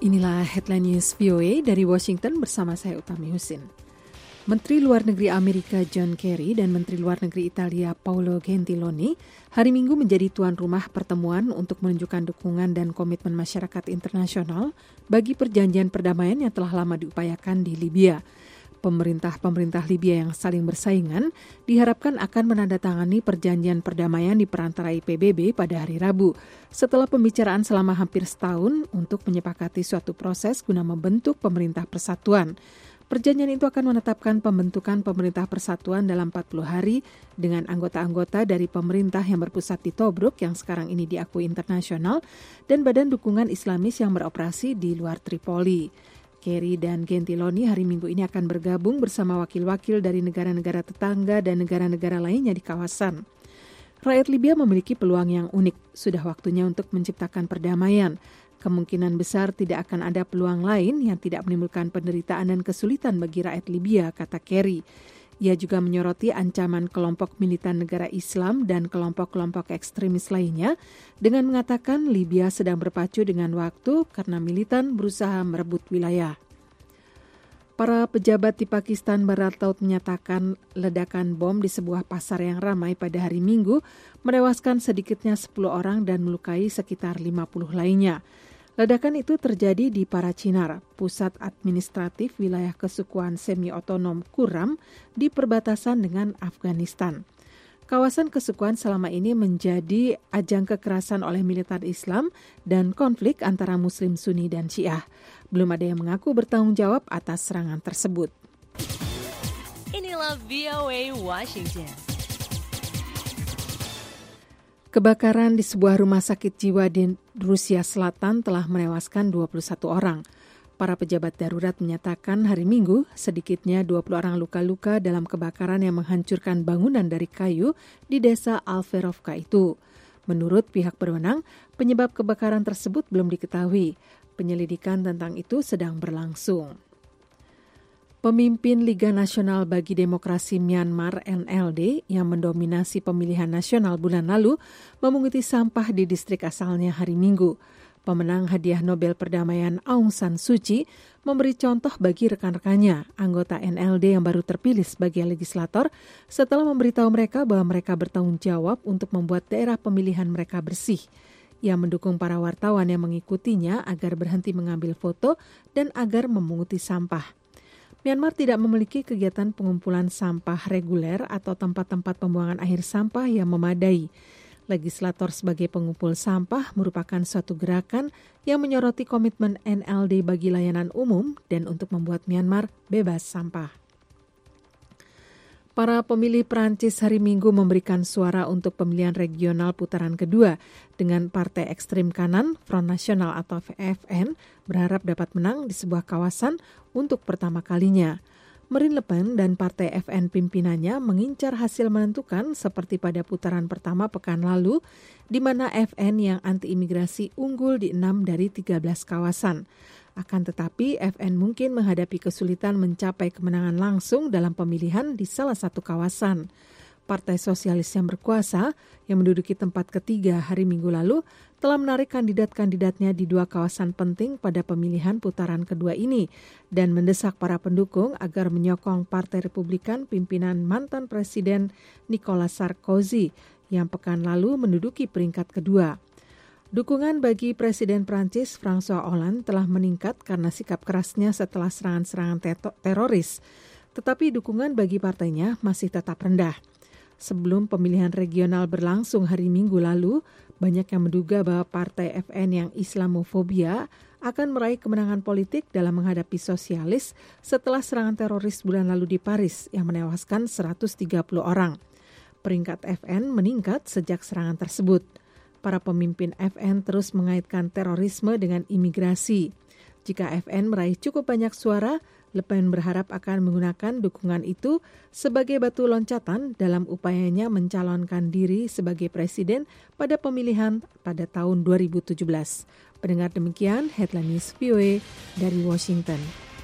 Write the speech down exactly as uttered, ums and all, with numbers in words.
Inilah Headline News V O A dari Washington bersama saya Utami Husin. Menteri Luar Negeri Amerika John Kerry dan Menteri Luar Negeri Italia Paolo Gentiloni hari Minggu menjadi tuan rumah pertemuan untuk menunjukkan dukungan dan komitmen masyarakat internasional bagi perjanjian perdamaian yang telah lama diupayakan di Libya. Pemerintah-pemerintah Libya yang saling bersaingan diharapkan akan menandatangani perjanjian perdamaian diperantarai P B B pada hari Rabu, setelah pembicaraan selama hampir setahun untuk menyepakati suatu proses guna membentuk pemerintah persatuan. Perjanjian itu akan menetapkan pembentukan pemerintah persatuan dalam empat puluh hari dengan anggota-anggota dari pemerintah yang berpusat di Tobruk yang sekarang ini diakui internasional dan badan dukungan Islamis yang beroperasi di luar Tripoli. Kerry dan Gentiloni hari Minggu ini akan bergabung bersama wakil-wakil dari negara-negara tetangga dan negara-negara lainnya di kawasan. Rakyat Libya memiliki peluang yang unik. Sudah waktunya untuk menciptakan perdamaian. Kemungkinan besar tidak akan ada peluang lain yang tidak menimbulkan penderitaan dan kesulitan bagi rakyat Libya, kata Kerry. Ia juga menyoroti ancaman kelompok militan negara Islam dan kelompok-kelompok ekstremis lainnya dengan mengatakan Libya sedang berpacu dengan waktu karena militan berusaha merebut wilayah. Para pejabat di Pakistan Barat Laut menyatakan ledakan bom di sebuah pasar yang ramai pada hari Minggu menewaskan sedikitnya sepuluh orang dan melukai sekitar lima puluh lainnya. Ledakan itu terjadi di Parachinar, pusat administratif wilayah kesukuan semi-otonom Kurram di perbatasan dengan Afghanistan. Kawasan kesukuan selama ini menjadi ajang kekerasan oleh militan Islam dan konflik antara Muslim Sunni dan Syiah. Belum ada yang mengaku bertanggung jawab atas serangan tersebut. Inilah V O A Washington. Kebakaran di sebuah rumah sakit jiwa di Rusia Selatan telah menewaskan dua puluh satu orang. Para pejabat darurat menyatakan hari Minggu sedikitnya dua puluh orang luka-luka dalam kebakaran yang menghancurkan bangunan dari kayu di desa Alferovka itu. Menurut pihak berwenang, penyebab kebakaran tersebut belum diketahui. Penyelidikan tentang itu sedang berlangsung. Pemimpin Liga Nasional bagi Demokrasi Myanmar N L D yang mendominasi pemilihan nasional bulan lalu memunguti sampah di distrik asalnya hari Minggu. Pemenang hadiah Nobel Perdamaian Aung San Suu Kyi memberi contoh bagi rekan-rekannya, anggota N L D yang baru terpilih sebagai legislator, setelah memberitahu mereka bahwa mereka bertanggung jawab untuk membuat daerah pemilihan mereka bersih. Ia mendukung para wartawan yang mengikutinya agar berhenti mengambil foto dan agar memunguti sampah. Myanmar tidak memiliki kegiatan pengumpulan sampah reguler atau tempat-tempat pembuangan akhir sampah yang memadai. Legislator sebagai pengumpul sampah merupakan suatu gerakan yang menyoroti komitmen N L D bagi layanan umum dan untuk membuat Myanmar bebas sampah. Para pemilih Prancis hari Minggu memberikan suara untuk pemilihan regional putaran kedua dengan partai ekstrem kanan Front National atau F N berharap dapat menang di sebuah kawasan untuk pertama kalinya. Marine Le Pen dan partai F N pimpinannya mengincar hasil menentukan seperti pada putaran pertama pekan lalu, di mana F N yang anti-imigrasi unggul di enam dari tiga belas kawasan. Akan tetapi, F N mungkin menghadapi kesulitan mencapai kemenangan langsung dalam pemilihan di salah satu kawasan. Partai Sosialis yang berkuasa, yang menduduki tempat ketiga hari Minggu lalu, telah menarik kandidat-kandidatnya di dua kawasan penting pada pemilihan putaran kedua ini dan mendesak para pendukung agar menyokong Partai Republikan pimpinan mantan Presiden Nicolas Sarkozy yang pekan lalu menduduki peringkat kedua. Dukungan bagi Presiden Prancis François Hollande telah meningkat karena sikap kerasnya setelah serangan-serangan teto- teroris, tetapi dukungan bagi partainya masih tetap rendah. Sebelum pemilihan regional berlangsung hari Minggu lalu, banyak yang menduga bahwa partai F N yang Islamofobia akan meraih kemenangan politik dalam menghadapi sosialis setelah serangan teroris bulan lalu di Paris yang menewaskan seratus tiga puluh orang. Peringkat F N meningkat sejak serangan tersebut. Para pemimpin F N terus mengaitkan terorisme dengan imigrasi. Jika F N meraih cukup banyak suara, Le Pen berharap akan menggunakan dukungan itu sebagai batu loncatan dalam upayanya mencalonkan diri sebagai presiden pada pemilihan pada tahun dua ribu tujuh belas. Pendengar demikian, Headline News V O A dari Washington.